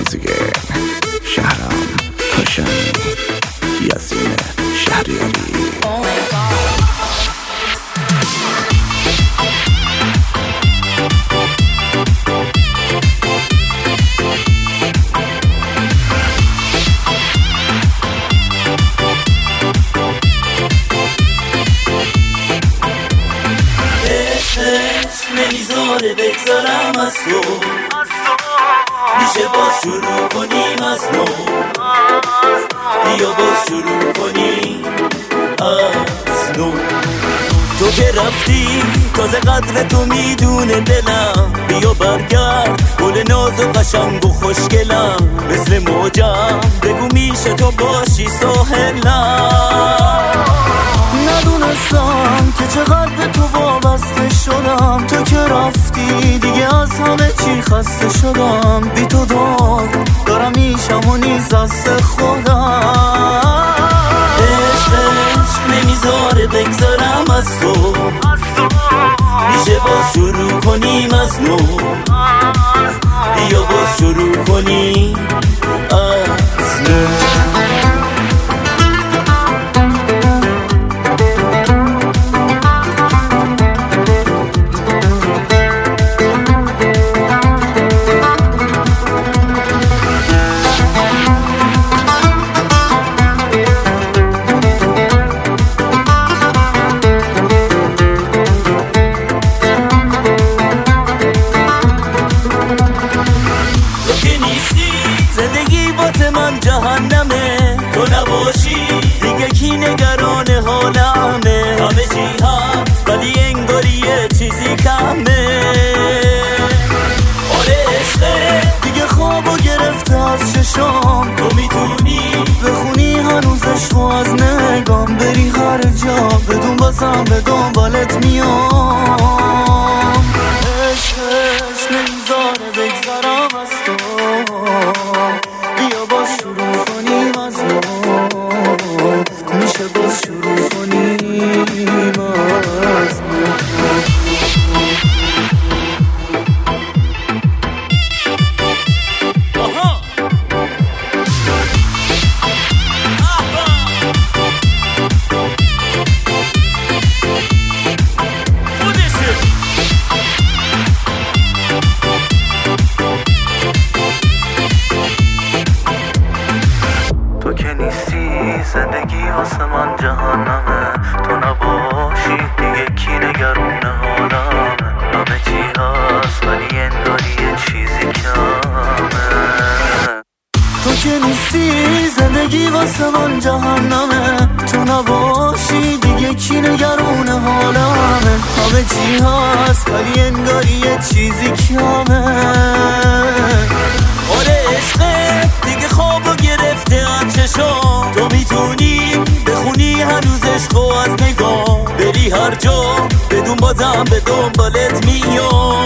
once again. شهرام کاشانی، یاسین شهریاری. نمیذاره بگذارم از تو، میشه باز شروع کنیم از نو، بیا باز شروع کنیم از نو. تو که رفتی تازه قدر تو میدونه دلم، بیا برگرد گل ناز و قشنگ و خوشگلم، مثل موجم بگو میشه تو باشی ساحلم. ندونستم که چقدر به تو وابسته شدم، تو که رفتی دیگه از همه چی خسته شدم، بی تو دارم میشم و نیز دست خودم. عشق نمیذاره بگذارم از تو، میشه باز شروع کنیم از نو، بیا باز شروع کنیم از نو. زندگی واسه من جهنمه، تو نباشی دیگه کی نگران حالمه، همه چی هست ولی انگاری یه چیزی کمه. آره عشقه دیگه خوابو گرفته از چشام، تو میتونی بخونی هنوز عشقو از نگام، بری هر جا بدون بازم به دنبالت میام. عشق نمیذاره بگذارم از تو، بیا باز شروع کنیم از نو، میشه باز شروع کنیم از نو. تو که نیستی زندگی واسه من جهنمه، تو نباشی دیگه کی نگرون حالمه، همه چی هست ولی انگاری یه چیزی کمه. تو که نیستی زندگی واسه من جهنمه، تو نباشی دیگه کی نگرون حالمه، همه چی هست ولی انگاری یه چیزی کمه. آره عشقه دیگه خوابو گرفته از چشام، تو میتونی بخونی هنوز عشقو از نگاه، بری هر جا بدون بازم به دنبالت میام.